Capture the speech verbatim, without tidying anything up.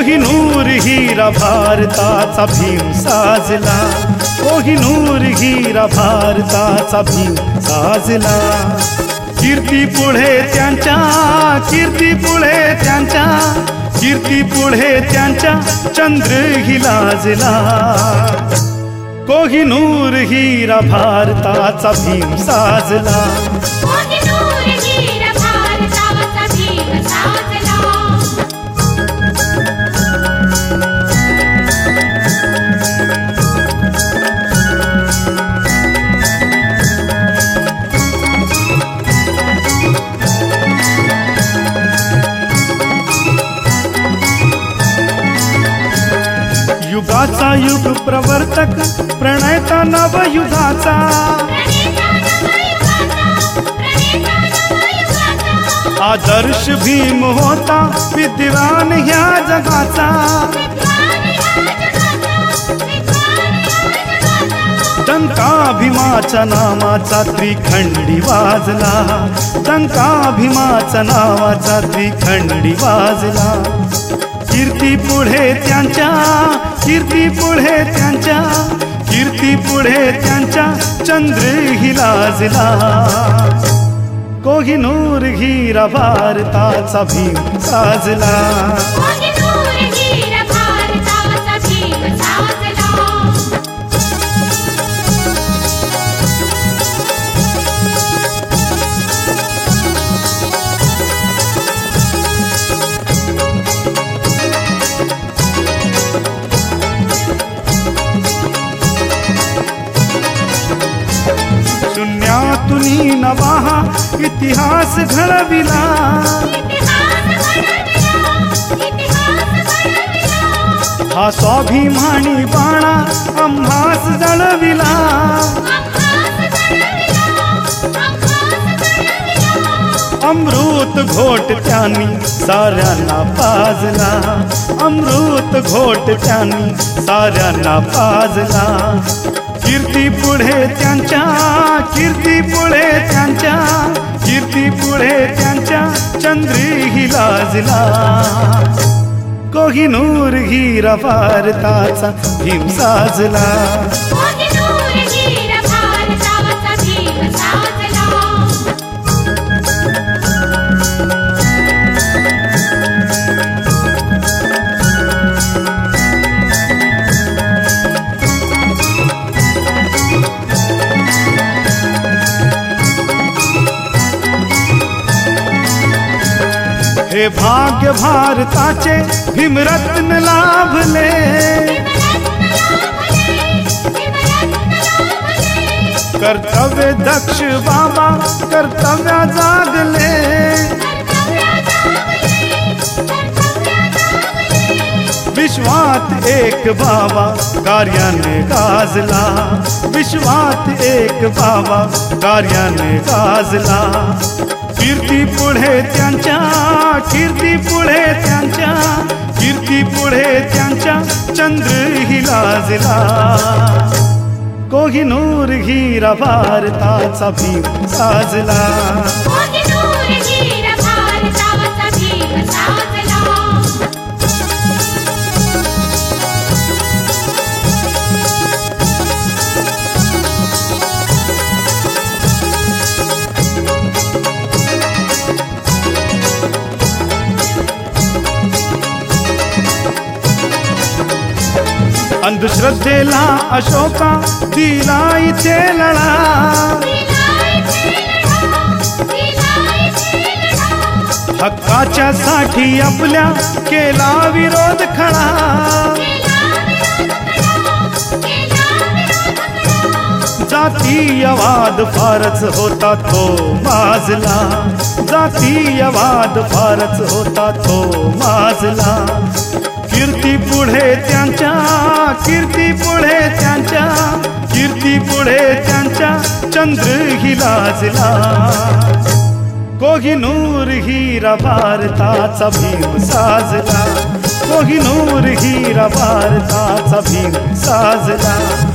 कोहिनूर हिरा भारताचा भीम साजला, कोहिनूर हिरा भारताचा भीम साजला। कीर्ती पुढे त्यांच्या, कीर्ती पुढे त्यांच्या, कीर्ती पुढे त्यांच्या चंद्र ही लाजला। कोहिनूर हिरा भारताचा भीम साजला, कोहिनूर हिरा भारताचा भीम साजला। युगाचा युग प्रवर्तक प्रणयता नवयुगाचा, आदर्श भीम होता विद्वान ह्या जगाचा। डंका भीमाच्या नावाचा त्रिखंडी वाजला, डंका भीमाच्या नावाचा त्रिखंडी वाजला। कीर्ती पुढे त्यांच्या, कीर्ती पुढे त्यांच्या, कीर्ती पुढे त्यांच्या चंद्र ही लाजला। कोहिनूर हिरा भारताचा भीम साजला, कोहिनूर हिरा भारताचा भीम साजला। शून्यातून नवा इतिहास घडविला, हा स्वाभिमानी बाणा आम्हास जळविला। अमृत घोट त्यांनी साऱ्यांना पाजला, अमृत घोट त्यांनी साऱ्यांना पाजला। कीर्ती पुढे त्यांच्या, कीर्ती पुढे त्यांच्या, कीर्ती पुढे त्यांच्या चंद्र ही लाजला। कोहिनूर हिरा भारताचा भीम साजला, कोहिनूर हिरा भारताचा भीम साजला। हे भाग्य भारताचे भीमरत्न लाभले, कर्तव्य दक्ष बाबा कर्तव्य जागले। विश्वात एक बाबा कार्याने गाजला, विश्वात एक बाबा कार्याने गाजला। कीर्ती पुढे त्यांच्या, कीर्ती पुढे त्यांच्या, कीर्ती पुढे त्यांच्या चंद्र ही लाजला। कोहिनूर हिरा भारताचा भीम साजला, कोहिनूर हिरा भारताचा भीम साजला। अंधश्रद्धेला अशोका दिला इथे लढा, हक्काच्या साठी आपल्या केला विरोध खडा। जातीयवाद फारच होता तो माजला, जातीयवाद फारच होता तो माजला। कीर्ती पुढे त्यांच्या, कीर्ती पुढे त्यांच्या, कीर्ती पुढे त्यांच्या चंद्र ही लाजला। कोहिनूर हिरा भारताचा भीम साजला, कोहिनूर हिरा भारताचा भीम साजला।